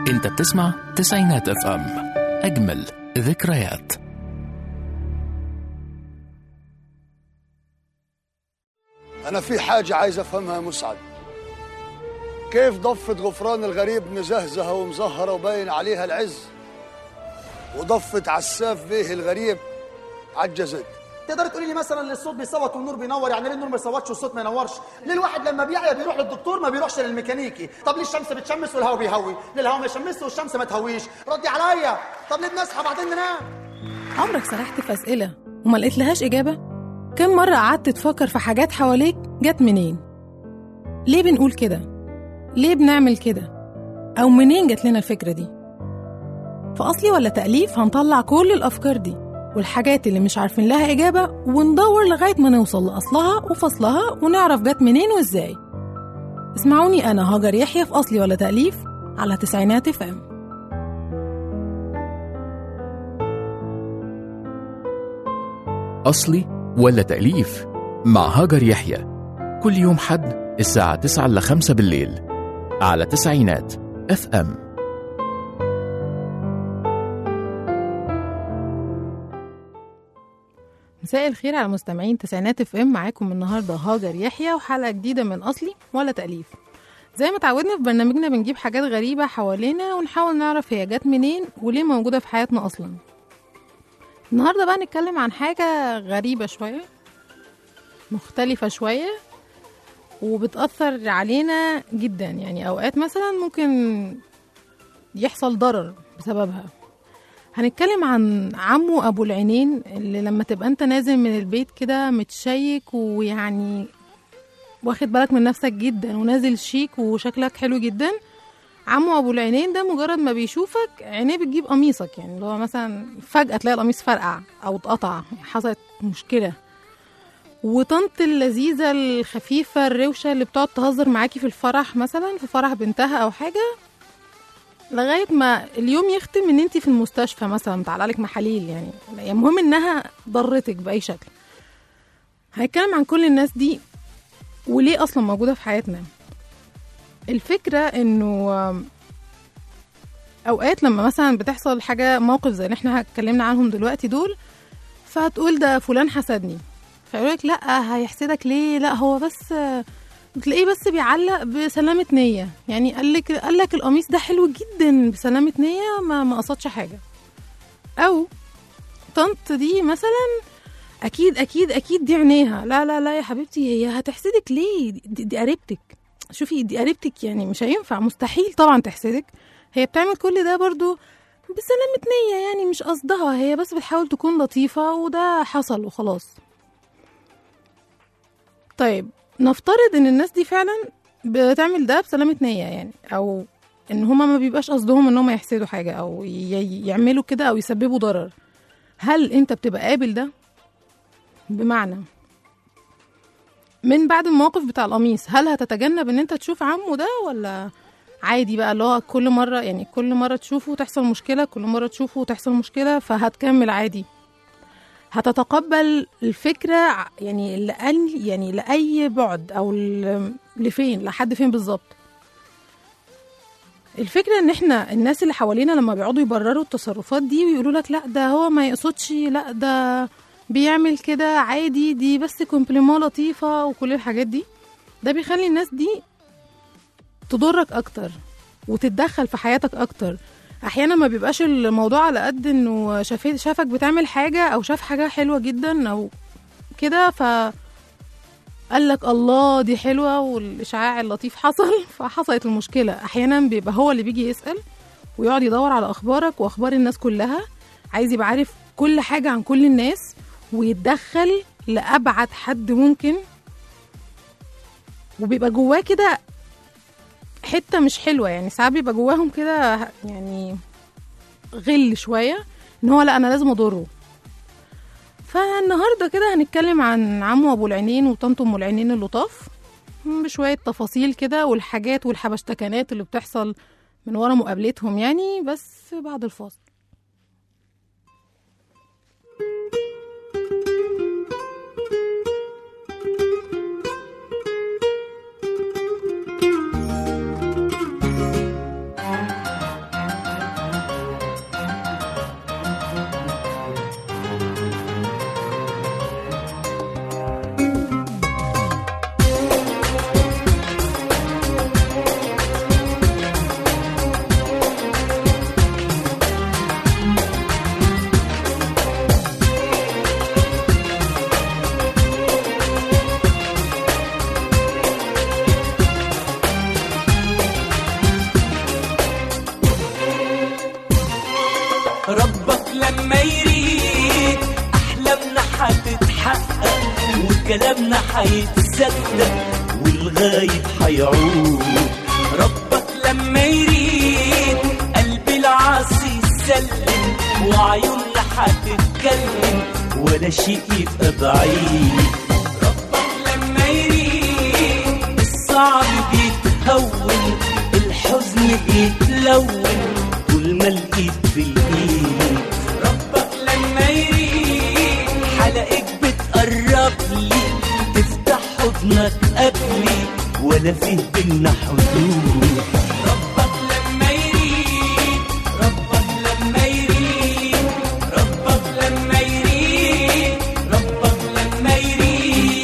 انت بتسمع تسعينات اف ام، اجمل ذكريات. أنا في حاجة عايز أفهمها يا مسعد، كيف ضفة غفران الغريب مزهزهة ومزهرة وباين عليها العز، وضفة عساف بيه الغريب عجزت؟ تقدر تقولي لي مثلا الصوت بيصوت والنور بينور، يعني ليه النور ما يصوتش والصوت ما ينورش؟ ليه الواحد لما بيعيا بيروح للدكتور ما بيروحش للميكانيكي؟ طب ليه الشمس بتشمس والهواء بيهوي؟ ليه الهواء ما يشمسش والشمس ما تهويش؟ ردي عليا. طب ليه بنصحى بعدين ننام؟ عمرك سرحت في أسئلة وما لقيت لهاش إجابة؟ كم مرة قعدت تفكر في حاجات حواليك جت منين؟ ليه بنقول كده؟ ليه بنعمل كده؟ أو منين جت لنا الفكرة دي؟ في أصلي ولا تأليف هنطلع كل الأفكار دي والحاجات اللي مش عارفين لها إجابة، وندور لغاية ما نوصل لأصلها وفصلها ونعرف جت منين وإزاي. اسمعوني أنا هاجر يحيى في أصلي ولا تأليف على تسعينات اف ام. أصلي ولا تأليف مع هاجر يحيى، كل يوم حد الساعة 9 ل 5 بالليل على تسعينات اف ام. مساء الخير على مستمعين تسعينات اف ام، معاكم النهارده هاجر يحيى وحلقة جديدة من أصلي ولا تأليف. زي ما تعودنا في برنامجنا بنجيب حاجات غريبة حوالينا ونحاول نعرف هي جت منين وليه موجودة في حياتنا أصلا. النهاردة بقى نتكلم عن حاجة غريبة شوية، مختلفة شوية، وبتأثر علينا جدا. يعني أوقات مثلا ممكن يحصل ضرر بسببها. هنتكلم عن عمو أبو العينين، اللي لما تبقى أنت نازل من البيت كده متشيك ويعني واخد بالك من نفسك جدا ونازل شيك وشكلك حلو جدا، عمو أبو العينين ده مجرد ما بيشوفك عينيه بتجيب قميصك. يعني اللي هو مثلا فجأة تلاقي القميص فرقع أو اتقطع، حصلت مشكلة. وطنط اللذيذة الخفيفة الروشة اللي بتقعد تهزر معاكي في الفرح، مثلا في فرح بنتها أو حاجة، لغاية ما اليوم يختم ان انتي في المستشفى مثلا تعالالك محاليل. يعني المهم انها ضرتك بأي شكل. هنتكلم عن كل الناس دي وليه اصلا موجودة في حياتنا. الفكرة انه اوقات لما مثلا بتحصل حاجة، موقف زي اللي احنا اتكلمنا عنهم دلوقتي دول، فهتقول ده فلان حسدني، فيقولك لا هيحسدك ليه، لا هو بس بتلاقيه بس بيعلق بسلامة نية. يعني قالك القميص ده حلو جدا بسلامة نية، ما قصدش حاجة. او طنط دي مثلا اكيد اكيد اكيد دي عينيها، لا لا لا يا حبيبتي هي هتحسدك ليه، دي قريبتك، شوفي دي قريبتك، يعني مش هينفع، مستحيل طبعا تحسدك. هي بتعمل كل ده برضو بسلامة نية، يعني مش قصدها، هي بس بتحاول تكون لطيفة وده حصل وخلاص. طيب نفترض ان الناس دي فعلا بتعمل ده بسلامة نية، يعني او ان هما ما بيبقاش قصدهم ان هما يحسدوا حاجة او يعملوا كده او يسببوا ضرر. هل انت بتبقى قابل ده؟ بمعنى من بعد الموقف بتاع القميص، هل هتتجنب ان انت تشوف عمو ده، ولا عادي بقى اللي هو كل مرة، يعني كل مرة تشوفه تحصل مشكلة، كل مرة تشوفه تحصل مشكلة فهتكمل عادي؟ هتتقبل الفكرة يعني يعني لأي بعد أو لفين، لحد فين بالظبط؟ الفكرة ان احنا الناس اللي حوالينا لما بيقعدوا يبرروا التصرفات دي ويقولوا لك لا ده هو ما يقصدش، لا ده بيعمل كده عادي، دي بس كومبليمون لطيفة وكل الحاجات دي، ده بيخلي الناس دي تضرك أكتر وتتدخل في حياتك أكتر. احيانا ما بيبقاش الموضوع على قد انه شافك بتعمل حاجة او شاف حاجة حلوة جدا او كده فقال لك الله دي حلوة والاشعاع اللطيف حصل فحصلت المشكلة. احيانا بيبقى هو اللي بيجي يسأل ويقعد يدور على اخبارك واخبار الناس كلها، عايز يبقى عارف كل حاجة عن كل الناس ويتدخل لأبعد حد ممكن، وبيبقى جواه كده حتة مش حلوة. يعني ساعات بيبقى جواهم كده يعني غل شوية ان هو لا انا لازم اضره. فالنهاردة كده هنتكلم عن عمو ابو العينين وطنط ام العينين اللطاف بشوية تفاصيل كده والحاجات والحبشتكنات اللي بتحصل من ورا مقابلتهم، يعني بس بعد الفاصل. وكلامنا هيتصدق والغايب هيعود. ربك لما يريد قلب العاصي يسلم وعيوننا هتتكلم ولا شيء يبقى بعيد. ربك لما يريد الصعب بيتهون الحزن بيتلون طول ما الايد في الايد. ربك لما يريد حلقك بتقرب لي تفتح حضنك قبلي ولا فيه بينا حدود. ربك لما يريد ربك لما يريد ربك لما يريد ربك لما يريد.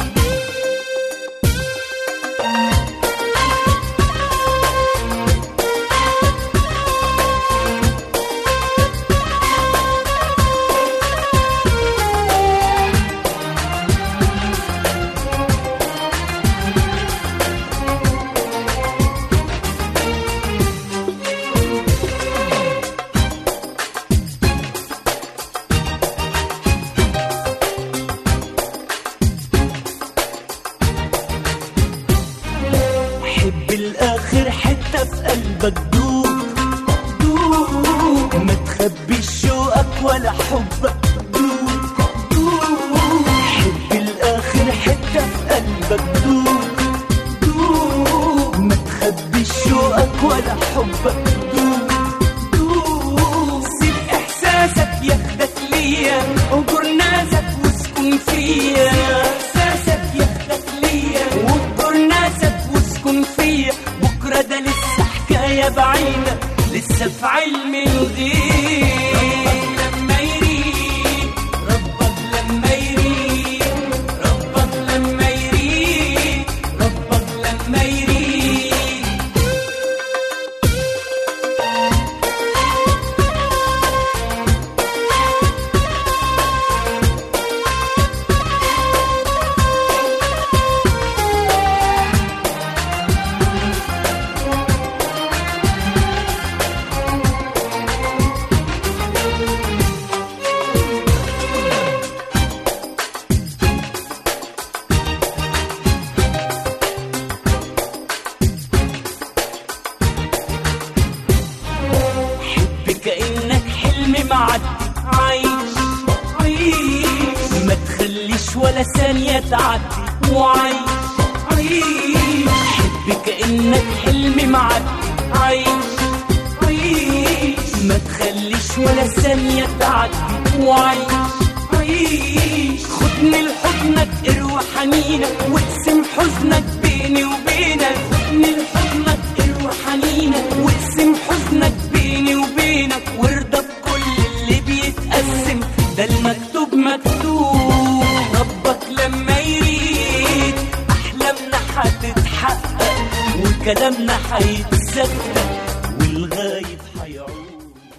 حب الآخر حتة في قلبك دوب دوب ما تخبيش شوقك ولا حبك دوب دوب. حب الآخر حتة في قلبك دوب دوب ما تخبيش شوقك ولا حبك دوب دوب. سيب إحساسك ياخدك ليا وجر ناسك واسكن فيا. إحساسك ياخدك ليا وجر ناسك واسكن فيا. بكرة ده لسه حكاية بعيدة لسه في علم الغيب. ربك لما يريد ربك لما يريد ربك لما يريد ربك لما يريد. حب كأنك حلم معدي عايش عيش ما تخليش ولا ثانية تعدي وعيش عيش. حب كأنك حلم معدي عايش عيش ما تخليش ولا ثانية تعدي وعيش عيش. خدني لحضنك اروى حنينك واقسم حزنك بيني وبينك. خدني لحضنك اروى حنينك واقسم حزنك بيني وبينك. وارضى بكل اللي بيتقسم ده المكتوب مكتوب. ربك لما يريد احلامنا هتتحقق وكلامنا هيتصدق والغايب هيعود.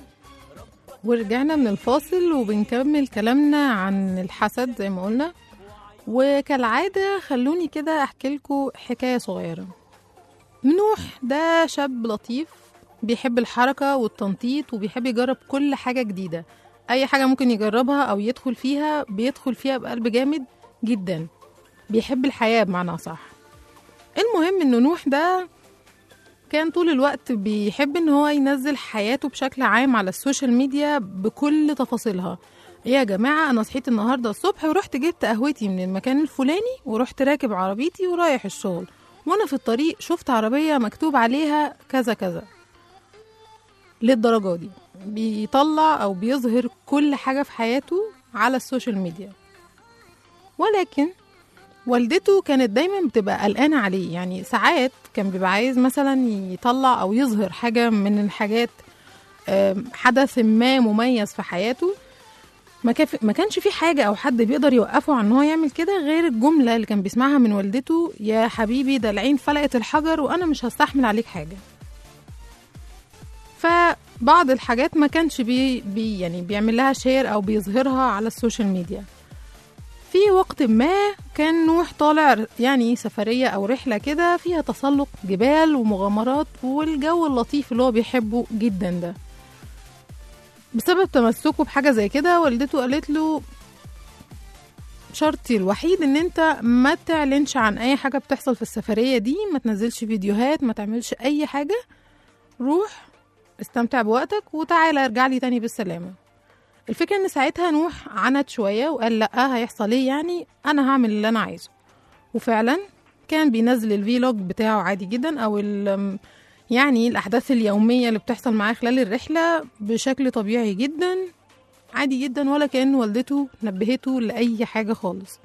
ورجعنا من الفاصل وبنكمل كلامنا عن الحسد زي ما قلنا. وكالعادة خلوني كده أحكي لكم حكاية صغيرة. نوح ده شاب لطيف بيحب الحركة والتنطيط وبيحب يجرب كل حاجة جديدة. أي حاجة ممكن يجربها أو يدخل فيها بيدخل فيها بقلب جامد جدا. بيحب الحياة بمعنى صح. المهم إنه نوح ده كان طول الوقت بيحب إن هو ينزل حياته بشكل عام على السوشيال ميديا بكل تفاصيلها. يا جماعة أنا صحيت النهاردة الصبح ورحت جبت قهوتي من المكان الفلاني ورحت راكب عربيتي ورايح الشغل وأنا في الطريق شفت عربية مكتوب عليها كذا كذا. للدرجة دي بيطلع أو بيظهر كل حاجة في حياته على السوشيال ميديا. ولكن والدته كانت دايما بتبقى قلقانة عليه. يعني ساعات كان بيبقى عايز مثلا يطلع أو يظهر حاجة من الحاجات، حدث ما مميز في حياته، ما كانش في حاجة أو حد بيقدر يوقفه عن هو يعمل كده غير الجملة اللي كان بيسمعها من والدته: يا حبيبي ده العين فلقت الحجر وأنا مش هستحمل عليك حاجة. فبعض الحاجات ما كانش يعني بيعمل لها شير أو بيظهرها على السوشيال ميديا. في وقت ما كان نوح طالع يعني سفرية أو رحلة كده فيها تسلق جبال ومغامرات والجو اللطيف اللي هو بيحبه جدا ده. بسبب تمسكه بحاجة زي كده والدته قالت له شرطي الوحيد ان انت ما تعلنش عن اي حاجة بتحصل في السفرية دي، ما تنزلش فيديوهات، ما تعملش اي حاجة. روح استمتع بوقتك وتعالى ارجع لي تاني بالسلامة. الفكرة ان ساعتها نوح عند شوية وقال لا هيحصل ايه يعني، انا هعمل اللي انا عايزه. وفعلا كان بينزل الفيلوج بتاعه عادي جدا، او يعني الاحداث اليومية اللي بتحصل معاه خلال الرحلة بشكل طبيعي جدا عادي جدا، ولا كأن والدته نبهته لأي حاجة خالص.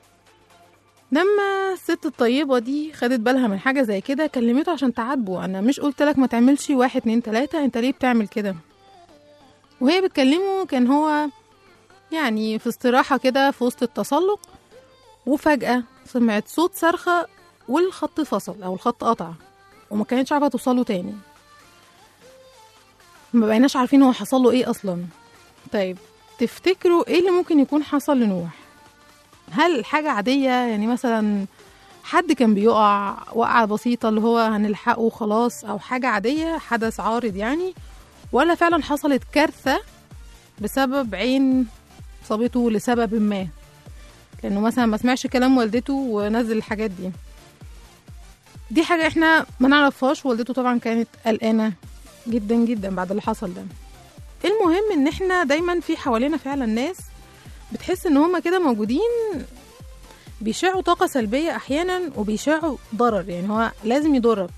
لما الست الطيبة دي خدت بالها من حاجة زي كده كلمته عشان تعاتبه، أنا مش قلتلك ما تعملش 1 2 3، أنت ليه بتعمل كده؟ وهي بتكلمه كان هو يعني في استراحة كده في وسط التسلق، وفجأة سمعت صوت صرخة والخط فصل أو الخط قطع وما كانتش عارفة توصله تاني. ما بقيناش عارفين هو حصله ايه أصلا. طيب تفتكروا ايه اللي ممكن يكون حصل لنوح؟ هل حاجة عادية يعني مثلا حد كان بيقع وقعة بسيطة اللي هو هنلحقه وخلاص، أو حاجة عادية حدث عارض يعني، ولا فعلا حصلت كارثة بسبب عين صابته لسبب ما، لأنه مثلا ما سمعش كلام والدته ونزل الحاجات دي؟ دي حاجة احنا ما نعرفهاش. والدته طبعا كانت قلقانة جدا جدا بعد اللي حصل ده. المهم ان احنا دايما في حوالينا فعلا ناس بتحس ان هما كده موجودين بيشعوا طاقة سلبية احيانا وبيشعوا ضرر، يعني هو لازم يضرك.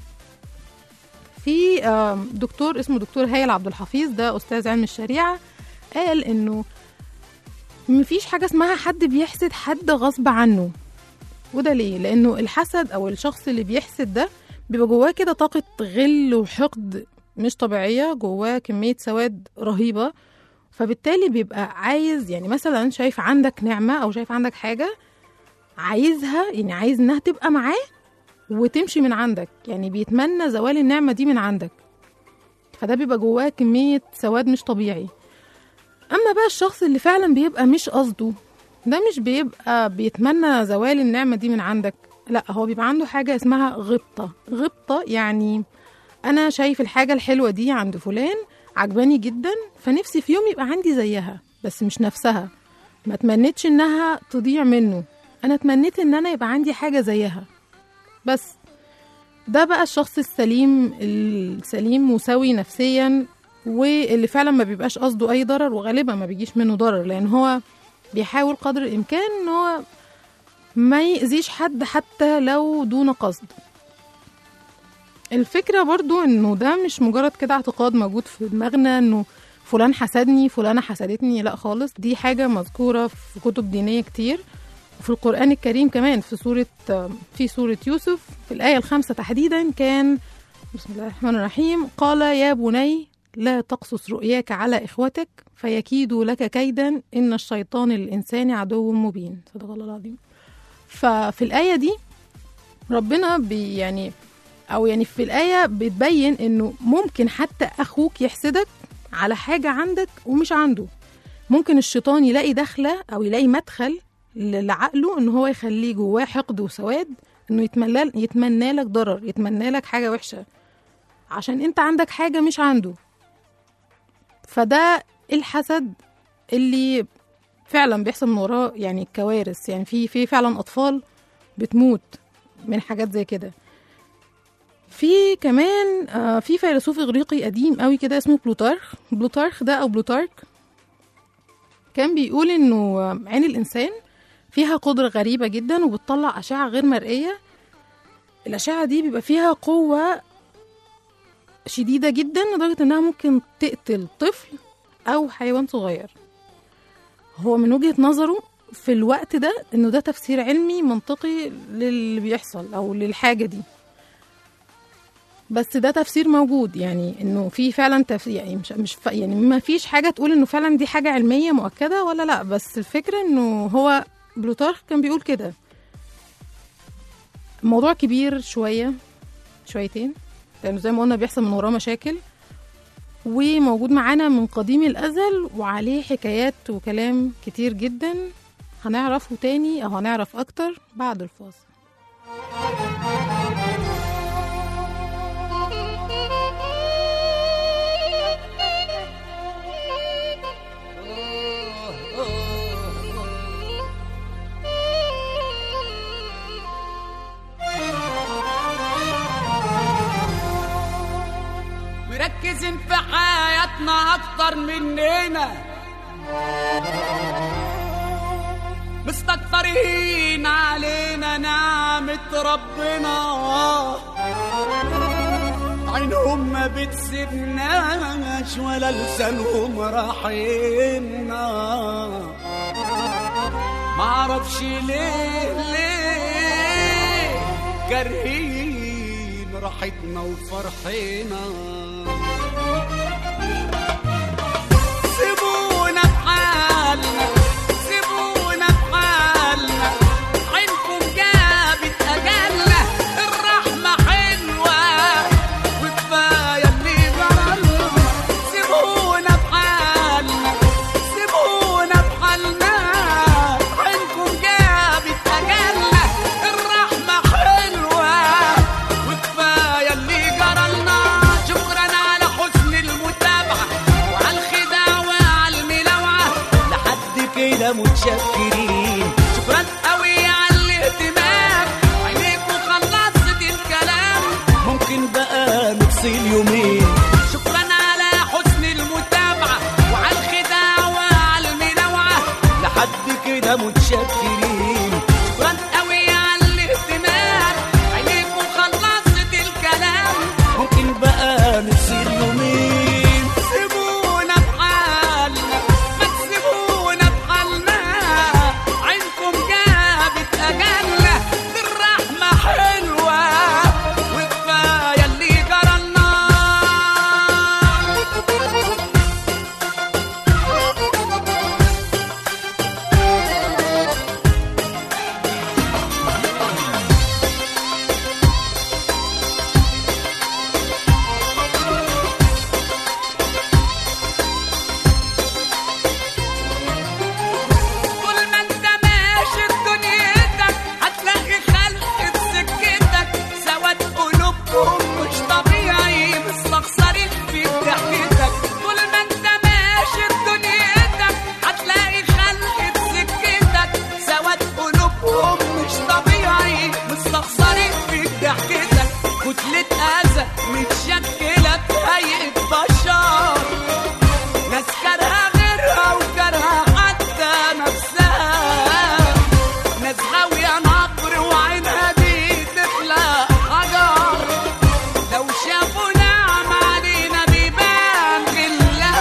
في دكتور اسمه دكتور هايل عبد الحفيظ، ده استاذ علم الشريعة، قال انه مفيش حاجة اسمها حد بيحسد حد غصب عنه. وده ليه؟ لانه الحسد او الشخص اللي بيحسد ده بيبقى جواه كده طاقة غل وحقد مش طبيعية، جواه كمية سواد رهيبة، فبالتالي بيبقى عايز يعني مثلا شايف عندك نعمة أو شايف عندك حاجة عايزها، يعني عايز إنها تبقى معاه وتمشي من عندك، يعني بيتمنى زوال النعمة دي من عندك، فده بيبقى جواه كمية سواد مش طبيعي. أما بقى الشخص اللي فعلا بيبقى مش قصده، ده مش بيبقى بيتمنى زوال النعمة دي من عندك، لا هو بيبقى عنده حاجة اسمها غبطة. غبطة يعني أنا شايف الحاجة الحلوة دي عند فلان عجباني جدا، فنفسي في يوم يبقى عندي زيها، بس مش نفسها، ما تمنيتش إنها تضيع منه، أنا تمنيت إن أنا يبقى عندي حاجة زيها بس. ده بقى الشخص السليم مساوي نفسيا، واللي فعلا ما بيبقاش قصده أي ضرر، وغالبا ما بيجيش منه ضرر، لأن هو بيحاول قدر الإمكان إن هو ما يأذيش حد حتى لو دون قصد. الفكرة برضو انه ده مش مجرد كده اعتقاد موجود في دماغنا انه فلان حسدني فلانة حسدتني، لا خالص، دي حاجة مذكورة في كتب دينية كتير، وفي القرآن الكريم كمان في سورة يوسف في الآية 5 تحديدا كان بسم الله الرحمن الرحيم قال يا بني لا تقصص رؤياك على إخوتك فيكيدوا لك كيدا إن الشيطان للإنسان عدو مبين. صدق الله العظيم. ففي الآية دي ربنا يعني في الآية بتبين إنه ممكن حتى أخوك يحسدك على حاجة عندك ومش عنده. ممكن الشيطان يلاقي دخلة أو يلاقي مدخل لعقله إنه هو يخليه جواه حقد وسواد، إنه يتمنى لك ضرر، يتمنى لك حاجة وحشة عشان أنت عندك حاجة مش عنده. فده الحسد اللي فعلا بيحصل من وراه يعني الكوارث، يعني في فعلا أطفال بتموت من حاجات زي كده. في كمان في فيلسوف إغريقي قديم قوي كده اسمه بلوتارخ ده أو بلوتارك، كان بيقول إنه عين الإنسان فيها قدرة غريبة جدا وبتطلع أشعة غير مرئية. الأشعة دي بيبقى فيها قوة شديدة جدا لدرجة إنها ممكن تقتل طفل أو حيوان صغير. هو من وجهة نظره في الوقت ده إنه ده تفسير علمي منطقي للي بيحصل أو للحاجة دي، بس ده تفسير موجود، يعني انه في فعلا يعني يعني ما فيش حاجه تقول انه فعلا دي حاجه علميه مؤكده ولا لا، بس الفكره انه هو بلوتارخ كان بيقول كده. الموضوع كبير شويتين، لانه زي ما قلنا بيحصل من وراه مشاكل وموجود معانا من قديم الازل، وعليه حكايات وكلام كتير جدا هنعرفه تاني او هنعرف اكتر بعد الفاصل. مركزين في حياتنا اكتر مننا، مستكترين علينا نعمة ربنا، عينهم ما بتسيبناش ولا لسانهم راحينا. معرفش ليه كارهين راحتنا وفرحنا. سيبونا بحالنا، سيبونا بحالنا، عينكم جابت أجلنا، الرحمة حلوة وكفاية اللي جرالنا. سيبونا بحالنا، سيبونا بحالنا، عينكم جابت أجلنا، الرحمة حلوة وكفاية اللي جرالنا. شكرا على حسن المتابعة وعلى الخداع وعلى الملاوعة، لحد كده متشكرين. شكرا قوي على الاهتمام، عينيكوا خلصت الكلام، ممكن بقى نفصل يومين. شكرا على حسن المتابعة وعلى الخداع وعلى الملاوعة، لحد كده متشكرين. شكرا قوي على الاهتمام، عينيكوا خلصت الكلام، ممكن بقى نفصل يومين. سيبونا بحالنا، ما تسيبونا بحالنا، عينكم جابت أجلنا، الرحمة حلوة وكفاية اللي جرالنا. طول ما انت ماشي في دنيتك هتلاقي خلق في سكتك، سواد قلوبهم مش طبيعي مستخسرين في ضحكتك. طول ما انت ماشي في دنيتك هتلاقي خلق في سكتك، سواد قلوبهم مش طبيعي مستخسرين في ضحكتك. كتلة أذى متشكلة في هيئة بشر، ناس كارهة غيرها وكارهة حتى نفسها، ناس غاوية نقر وعينها دي تخلق حجر، لو شافوا نعم علينا بيبان غلها.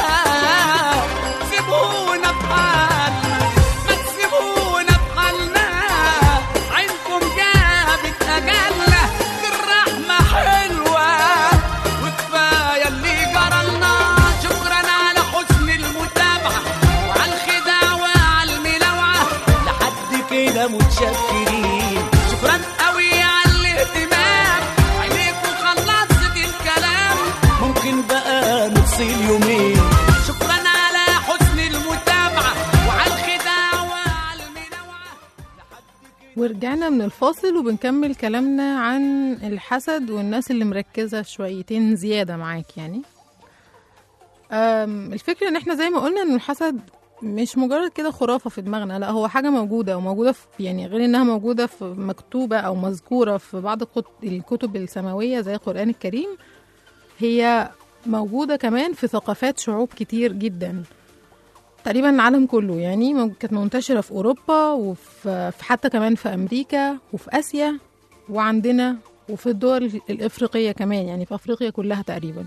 سيبونا بحالنا، ما تسيبونا بحالنا، عينكم جابت أجلنا، الرحمة حلوة وكفاية اللي جرالنا. شكرا على حسن المتابعة وعلى الخداع وعلى الملاوعة، لحد كده متشكرين. شكرا قوي على الاهتمام، عينيكوا خلصت الكلام، ممكن بقى نفصل يومين. شكرا على حسن المتابعة وعلى الخداع وعلى الملاوعة، لحد كده. ورجعنا من الفاصل وبنكمل كلامنا عن الحسد والناس اللي مركزة شويتين زيادة معاك يعني. الفكرة ان احنا زي ما قلنا ان الحسد مش مجرد كده خرافة في دماغنا، لا هو حاجة موجودة وموجودة في يعني غير انها موجودة في مكتوبة او مذكورة في بعض الكتب السماوية زي القرآن الكريم، هي موجودة كمان في ثقافات شعوب كتير جدا تقريبا العالم كله يعني. كانت منتشرة في أوروبا وفي حتى كمان في أمريكا وفي آسيا وعندنا وفي الدول الإفريقية كمان، يعني في أفريقيا كلها تقريبا.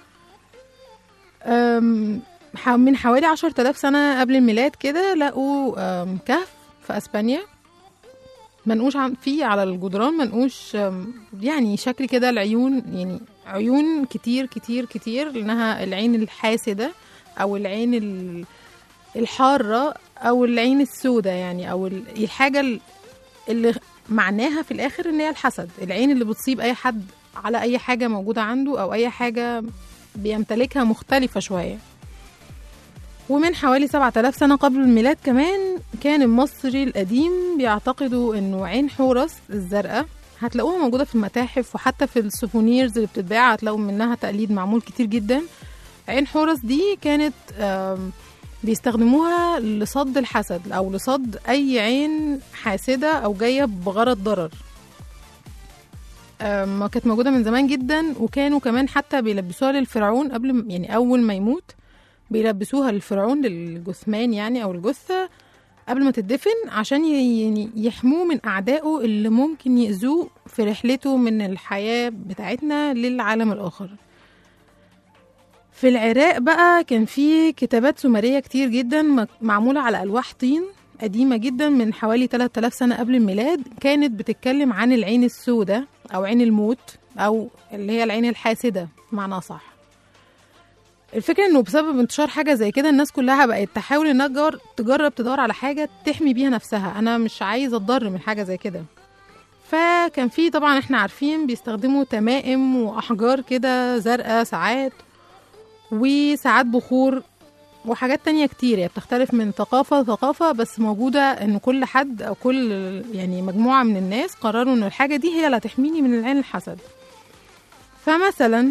من حوالي 10,000 سنة قبل الميلاد كده لقوا كهف في أسبانيا منقوش فيه على الجدران، منقوش يعني شكل كده العيون، يعني عيون كتير كتير كتير، لأنها العين الحاسدة أو العين الحارة أو العين السوداء يعني، أو الحاجة اللي معناها في الآخر إن هي الحسد، العين اللي بتصيب أي حد على أي حاجة موجودة عنده أو أي حاجة بيمتلكها مختلفة شوية. ومن حوالي 7,000 سنة قبل الميلاد كمان كان المصري القديم بيعتقدوا إنه عين حورس الزرقاء هتلاقوها موجودة في المتاحف وحتى في السوفونيرز اللي بتتباع هتلاقوا منها تقليد معمول كتير جدا. عين حورس دي كانت بيستخدموها لصد الحسد أو لصد أي عين حاسدة أو جاية بغرض ضرر. ما كانت موجودة من زمان جدا، وكانوا كمان حتى بيلبسوها للفرعون قبل يعني أول ما يموت بيلبسوها للفرعون للجثمان يعني أو الجثة قبل ما تدفن، عشان يعني يحموه من أعدائه اللي ممكن يأذوه في رحلته من الحياة بتاعتنا للعالم الآخر. في العراق بقى كان في كتابات سومرية كتير جدا معمولة على ألواح طين قديمة جدا من حوالي 3000 سنة قبل الميلاد، كانت بتتكلم عن العين السوداء أو عين الموت أو اللي هي العين الحاسدة معنى صح. الفكرة انه بسبب انتشار حاجة زي كده الناس كلها بقت تحاول انها تجرب تدور على حاجة تحمي بيها نفسها، انا مش عايزة اتضر من حاجة زي كده. فكان في طبعا احنا عارفين بيستخدموا تمائم واحجار كده زرقاء ساعات، وساعات بخور وحاجات تانية كتير، يعني بتختلف من ثقافة لثقافة، بس موجودة ان كل حد او كل يعني مجموعة من الناس قرروا ان الحاجة دي هي اللي هتحميني من العين الحسد. فمثلا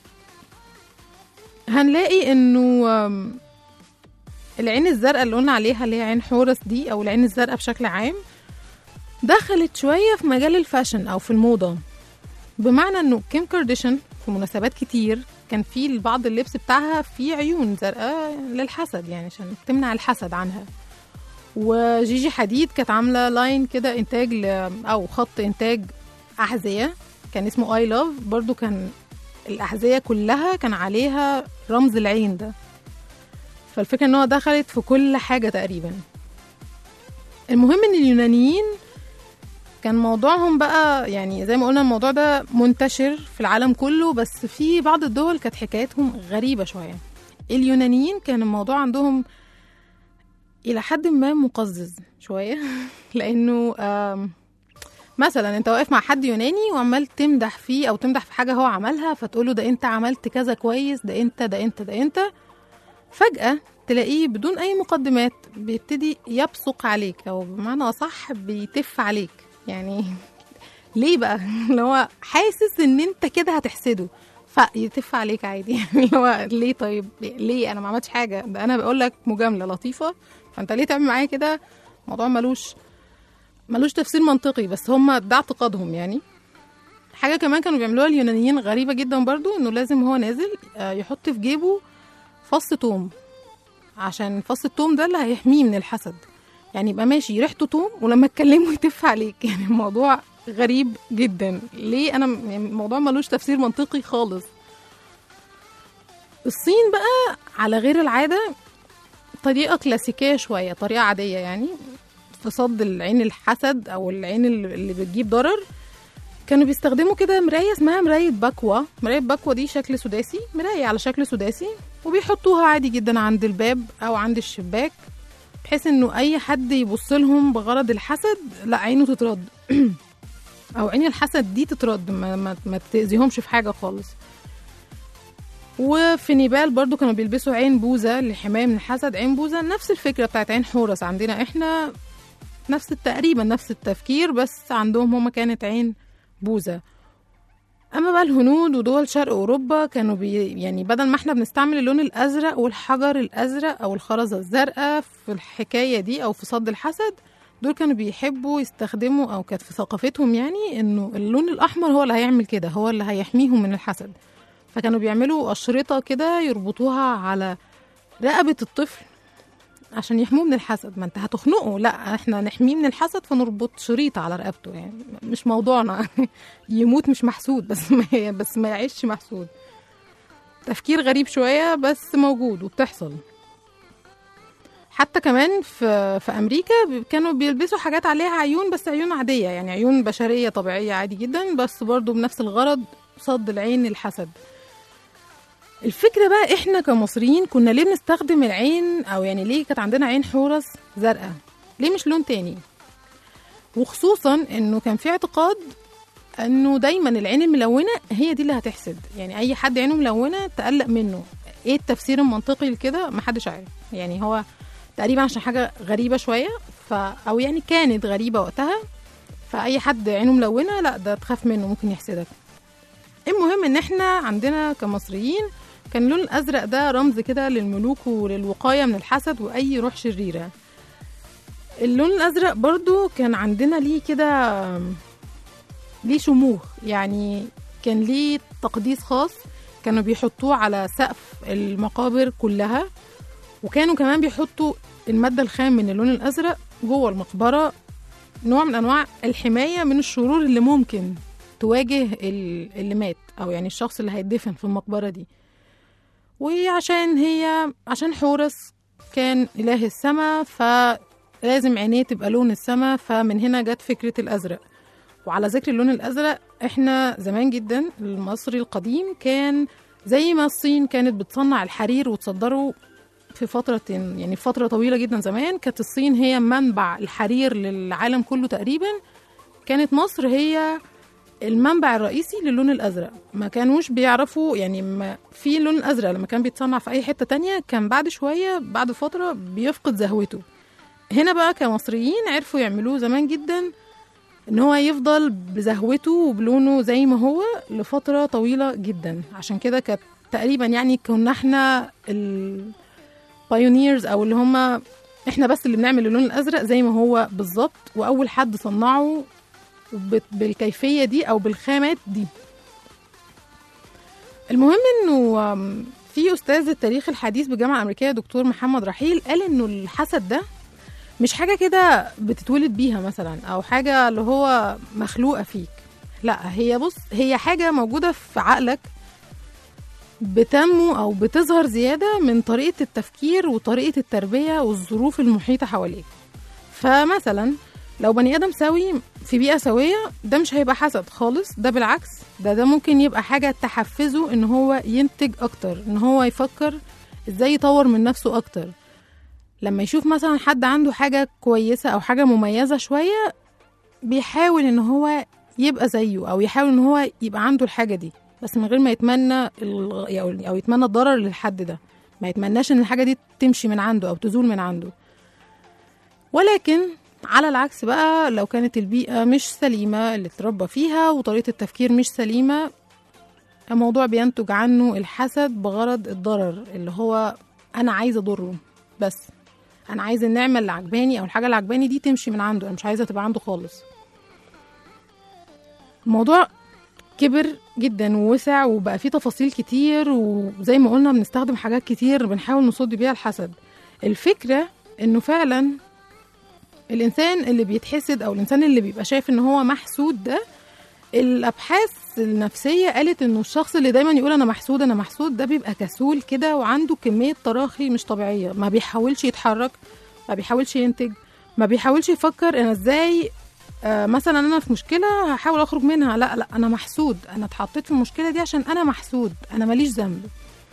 هنلاقي انه العين الزرقاء اللي قلنا عليها اللي هي عين حورس دي او العين الزرقاء بشكل عام دخلت شوية في مجال الفاشن او في الموضة، بمعنى انه كيم كارديشن في مناسبات كتير كان في بعض اللبس بتاعها فيه عيون زرقاء للحسد، يعني عشان تمنع الحسد عنها. وجيجي حديد كانت عاملة لاين كده انتاج او خط انتاج احذية كان اسمه اي لاف، برضو كان الأحذية كلها كان عليها رمز العين ده. فالفكرة انه دخلت في كل حاجة تقريبا. المهم ان اليونانيين كان موضوعهم بقى يعني زي ما قلنا الموضوع ده منتشر في العالم كله، بس في بعض الدول كانت حكايتهم غريبة شوية. اليونانيين كان الموضوع عندهم إلى حد ما مقزز شوية لأنه مثلا انت واقف مع حد يوناني وعمال تمدح فيه او تمدح في حاجه هو عملها، فتقوله ده انت عملت كذا كويس، ده انت فجاه تلاقيه بدون اي مقدمات بيبتدي يبصق عليك، او بمعنى اصح بيتف عليك. يعني ليه بقى؟ اللي هو حاسس ان انت كده هتحسده فيتف عليك عادي. يعني هو ليه؟ طيب ليه؟ انا ما عملتش حاجه، ده انا بقول لك مجامله لطيفه، فانت ليه تعمل معايا كده؟ الموضوع ملوش تفسير منطقي، بس هم ده اعتقادهم. يعني حاجة كمان كانوا بيعملوها اليونانيين غريبة جدا برضو، انه لازم هو نازل يحط في جيبه فص توم، عشان فص التوم ده اللي هيحميه من الحسد. يعني يبقى ماشي ريحته توم ولما تكلمه يتف عليك. يعني الموضوع غريب جدا. ليه؟ انا الموضوع ملوش تفسير منطقي خالص. الصين بقى على غير العادة طريقة كلاسيكية شوية، طريقة عادية يعني في صد العين الحسد او العين اللي بتجيب ضرر. كانوا بيستخدموا كده مراية اسمها مراية باكوا. مراية باكوا دي شكل سداسي، مراية على شكل سداسي، وبيحطوها عادي جدا عند الباب او عند الشباك، بحيث انه اي حد يبص لهم بغرض الحسد لا عينه تترد او عين الحسد دي تترد، ما تأذيهمش في حاجة خالص. وفي نيبال برضو كانوا بيلبسوا عين بوزة لحماية من الحسد. عين بوزة نفس الفكرة بتاعت عين حورس عندنا احنا، تقريبا نفس التفكير، بس عندهم هما كانت عين بوزة. اما بقى الهنود ودول شرق اوروبا كانوا يعني بدل ما احنا بنستعمل اللون الازرق والحجر الازرق او الخرزة الزرقاء في الحكاية دي او في صد الحسد، دول كانوا بيحبوا يستخدموا او كانت في ثقافتهم يعني انه اللون الاحمر هو اللي هيعمل كده، هو اللي هيحميهم من الحسد. فكانوا بيعملوا أشرطة كده يربطوها على رقبة الطفل عشان يحموه من الحسد. ما انت هتخنقه، لا احنا نحميه من الحسد فنربط شريطة على رقبته. يعني مش موضوعنا يموت مش محسود، بس ما يعيش محسود. تفكير غريب شوية بس موجود وبتحصل. حتى كمان في أمريكا كانوا بيلبسوا حاجات عليها عيون، بس عيون عادية يعني عيون بشرية طبيعية عادي جدا، بس برضو بنفس الغرض صد العين الحسد. الفكرة بقى احنا كمصريين كنا ليه بنستخدم العين، او يعني ليه كانت عندنا عين حورس زرقاء؟ ليه مش لون تاني؟ وخصوصا انه كان في اعتقاد انه دايما العين الملونة هي دي اللي هتحسد. يعني اي حد عينه ملونة تقلق منه. ايه التفسير المنطقي لكده؟ محدش عارف. يعني هو تقريبا عشان حاجة غريبة شوية او يعني كانت غريبة وقتها، فاي حد عينه ملونة لا ده تخاف منه ممكن يحسدك. المهم ان احنا عندنا كمصريين كان اللون الازرق ده رمز كده للملوك وللوقاية من الحسد واي روح شريرة. اللون الازرق برضو كان عندنا ليه كده ليه شموخ، يعني كان ليه تقديس خاص، كانوا بيحطوه على سقف المقابر كلها، وكانوا كمان بيحطوا المادة الخام من اللون الأزرق جوه المقبرة، نوع من أنواع الحماية من الشرور اللي ممكن تواجه اللي مات، أو يعني الشخص اللي هيدفن في المقبرة دي. عشان حورس كان إله السماء، فلازم عينيه تبقى لون السماء، فمن هنا جت فكرة الأزرق. وعلى ذكر اللون الأزرق، احنا زمان جدا المصري القديم كان زي ما الصين كانت بتصنع الحرير وتصدره في فترة طويلة جدا زمان، كانت الصين هي منبع الحرير للعالم كله تقريبا، كانت مصر هي المنبع الرئيسي للون الأزرق. ما كانوش بيعرفوا يعني في اللون الأزرق لما كان بيتصنع في أي حتة تانية كان بعد فترة بيفقد زهوته. هنا بقى كمصريين عرفوا يعملوه زمان جدا ان هو يفضل بزهوته وبلونه زي ما هو لفترة طويلة جدا. عشان كده كانت تقريبا يعني كنا احنا البايونيرز، او اللي هم احنا بس اللي بنعمل اللون الازرق زي ما هو بالظبط، واول حد صنعه بالكيفية دي او بالخامات دي. المهم انه في استاذ التاريخ الحديث بالجامعة الامريكية دكتور محمد رحيل قال انه الحسد ده مش حاجة كده بتتولد بيها مثلا، أو حاجة اللي هو مخلوقة فيك، لا، هي حاجة موجودة في عقلك بتنمو أو بتظهر زيادة من طريقة التفكير وطريقة التربية والظروف المحيطة حواليك. فمثلا لو بني آدم سوي في بيئة سوية، ده مش هيبقى حسد خالص، ده بالعكس، ده ممكن يبقى حاجة تحفزه إن هو ينتج أكتر، إن هو يفكر إزاي يطور من نفسه أكتر. لما يشوف مثلا حد عنده حاجة كويسة أو حاجة مميزة شوية، بيحاول إن هو يبقى زيه، أو يحاول إن هو يبقى عنده الحاجة دي، بس من غير ما يتمنى أو يتمنى الضرر للحد ده، ما يتمناش إن الحاجة دي تمشي من عنده أو تزول من عنده. ولكن على العكس بقى، لو كانت البيئة مش سليمة اللي اتربى فيها وطريقة التفكير مش سليمة، الموضوع بينتج عنه الحسد بغرض الضرر، اللي هو أنا عايزة أضره، بس أنا عايزة النعمة اللي عجباني أو الحاجة اللي عجباني دي تمشي من عنده، أنا مش عايزة تبقى عنده خالص. الموضوع كبر جدا ووسع وبقى فيه تفاصيل كتير، وزي ما قلنا بنستخدم حاجات كتير بنحاول نصد بيها الحسد. الفكرة إنه فعلا الإنسان اللي بيتحسد أو الإنسان اللي بيبقى شايف إن هو محسود، ده الأبحاث النفسية قالت إنه الشخص اللي دايما يقول أنا محسود أنا محسود، ده بيبقى كسول كده وعنده كمية تراخي مش طبيعية، ما بيحاولش يتحرك، ما بيحاولش ينتج، ما بيحاولش يفكر أنا إزاي مثلا أنا في مشكلة هحاول أخرج منها، لا أنا محسود، أنا اتحطيت في المشكلة دي عشان أنا محسود، أنا ماليش ذنب.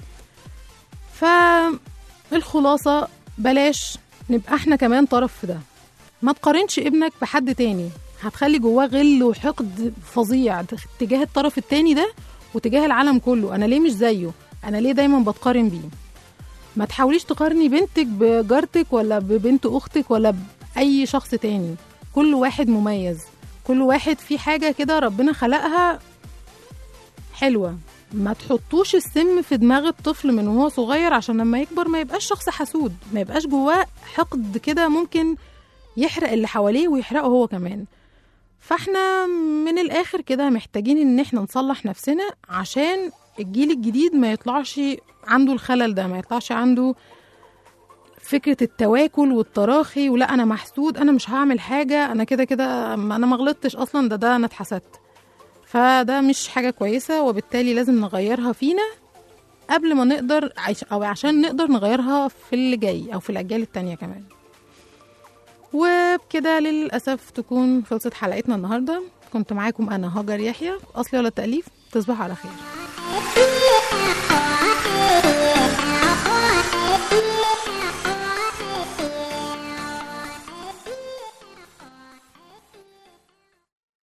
فالخلاصة بلاش نبقى احنا كمان طرف في ده، ما تقارنش ابنك بحد تاني، هتخلي جواه غل وحقد فظيع تجاه الطرف التاني ده وتجاه العالم كله. انا ليه مش زيه؟ انا ليه دايما بتقارن بيه؟ ما تحاوليش تقارني بنتك بجارتك ولا ببنت اختك ولا باي شخص تاني، كل واحد مميز، كل واحد في حاجة كده ربنا خلقها حلوة. ما تحطوش السم في دماغ الطفل من وهو صغير عشان لما يكبر ما يبقاش شخص حسود، ما يبقاش جواه حقد كده ممكن يحرق اللي حواليه ويحرقه هو كمان. فاحنا من الاخر كده محتاجين ان احنا نصلح نفسنا عشان الجيل الجديد ما يطلعش عنده الخلل ده، ما يطلعش عنده فكرة التواكل والتراخي، ولا انا محسود انا مش هعمل حاجة، انا كده كده انا ما غلطتش اصلا، ده انا اتحسدت. فده مش حاجة كويسة، وبالتالي لازم نغيرها فينا قبل ما نقدر، او عشان نقدر نغيرها في اللي جاي او في الاجيال التانية كمان. وبكده للأسف تكون خلصت حلقتنا النهاردة. كنت معاكم أنا هاجر يحيى، أصلي ولا التأليف. تصبحوا على خير.